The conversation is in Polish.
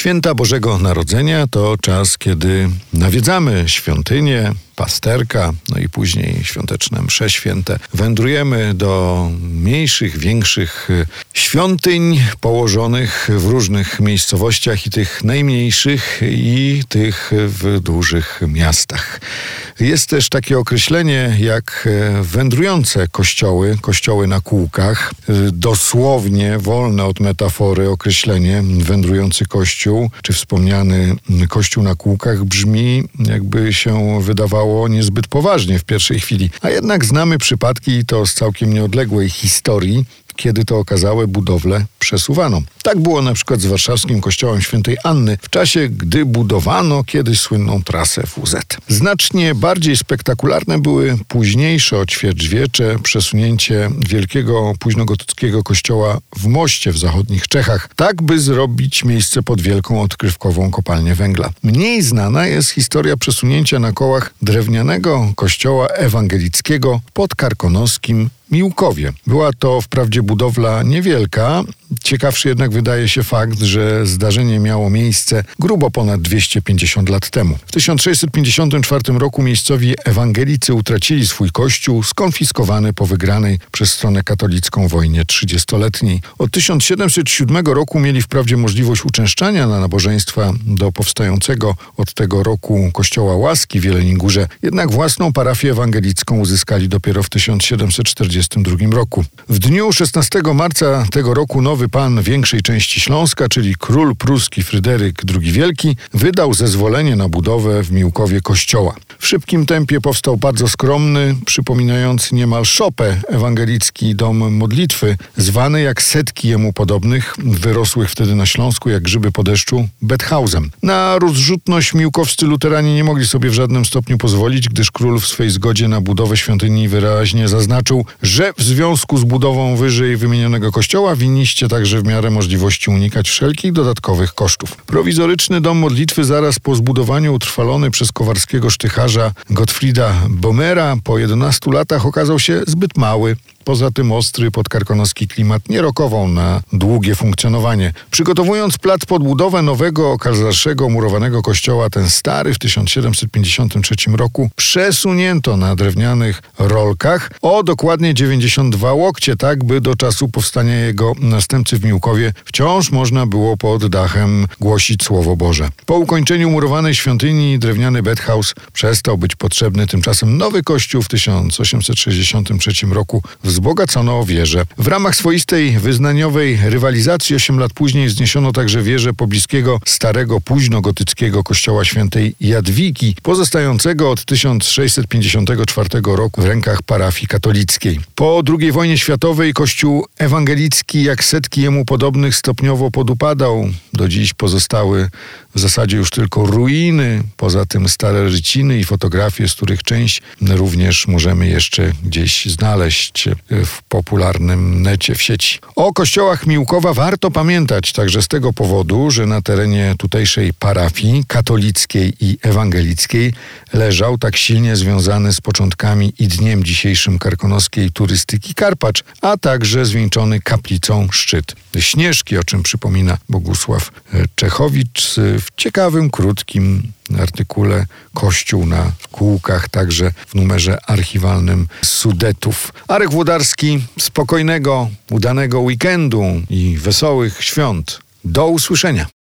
Święta Bożego Narodzenia to czas, kiedy nawiedzamy świątynię, pasterka, no i później świąteczne msze święte. Wędrujemy do mniejszych, większych świątyń położonych w różnych miejscowościach i tych najmniejszych i tych w dużych miastach. Jest też takie określenie jak wędrujące kościoły na kółkach. Dosłownie, wolne od metafory określenie wędrujący kościół, czy wspomniany kościół na kółkach brzmi, jakby się wydawało niezbyt poważnie w pierwszej chwili. A jednak znamy przypadki, i to z całkiem nieodległej historii, kiedy to okazałe budowle przesuwano. Tak było na przykład z warszawskim kościołem świętej Anny w czasie, gdy budowano kiedyś słynną trasę WZ. Znacznie bardziej spektakularne były późniejsze ćwierćwiecze przesunięcie wielkiego późnogotyckiego kościoła w Moście w zachodnich Czechach, tak by zrobić miejsce pod wielką odkrywkową kopalnię węgla. Mniej znana jest historia przesunięcia na kołach drewnianego kościoła ewangelickiego pod Karkonoskim Miłkowie. Była to wprawdzie budowla niewielka, ciekawszy jednak wydaje się fakt, że zdarzenie miało miejsce grubo ponad 250 lat temu. W 1654 roku miejscowi ewangelicy utracili swój kościół, skonfiskowany po wygranej przez stronę katolicką wojnie 30-letniej. Od 1707 roku mieli wprawdzie możliwość uczęszczania na nabożeństwa do powstającego od tego roku kościoła Łaski w Jeleniej Górze, jednak własną parafię ewangelicką uzyskali dopiero w 1742 roku. W dniu 16 marca tego roku nowy pan większej części Śląska, czyli król pruski Fryderyk II Wielki, wydał zezwolenie na budowę w Miłkowie kościoła. W szybkim tempie powstał bardzo skromny, przypominający niemal szopę ewangelicki dom modlitwy, zwany jak setki jemu podobnych, wyrosłych wtedy na Śląsku jak grzyby po deszczu, Bethausem. Na rozrzutność miłkowscy luteranie nie mogli sobie w żadnym stopniu pozwolić, gdyż król w swej zgodzie na budowę świątyni wyraźnie zaznaczył, że w związku z budową wyżej wymienionego kościoła winniście także w miarę możliwości unikać wszelkich dodatkowych kosztów. Prowizoryczny dom modlitwy zaraz po zbudowaniu utrwalony przez kowarskiego sztycharza Gottfrieda Bomera po 11 latach okazał się zbyt mały. Poza tym ostry podkarkonoski klimat nie rokował na długie funkcjonowanie. Przygotowując plac pod budowę nowego, okazalszego murowanego kościoła, ten stary w 1753 roku przesunięto na drewnianych rolkach o dokładnie 92 łokcie, tak by do czasu powstania jego następcy w Miłkowie wciąż można było pod dachem głosić Słowo Boże. Po ukończeniu murowanej świątyni drewniany Bethaus przestał być potrzebny, tymczasem nowy kościół w 1863 roku wzbogacono o wieżę. W ramach swoistej wyznaniowej rywalizacji 8 lat później wzniesiono także wieżę pobliskiego starego późnogotyckiego kościoła świętej Jadwigi, pozostającego od 1654 roku w rękach parafii katolickiej. Po II wojnie światowej kościół ewangelicki, jak setki jemu podobnych, stopniowo podupadał. Do dziś pozostały w zasadzie już tylko ruiny, poza tym stare ryciny i fotografie, z których część również możemy jeszcze gdzieś znaleźć w popularnym necie, w sieci. O kościołach Miłkowa warto pamiętać także z tego powodu, że na terenie tutejszej parafii katolickiej i ewangelickiej leżał tak silnie związany z początkami i dniem dzisiejszym karkonoskiej turystyki Karpacz, a także zwieńczony kaplicą szczyt Śnieżki, o czym przypomina Bogusław Czechowicz w ciekawym, krótkim artykule Kościół na kółkach, także w numerze archiwalnym Sudetów. Arek Włodarski, spokojnego, udanego weekendu i wesołych świąt. Do usłyszenia.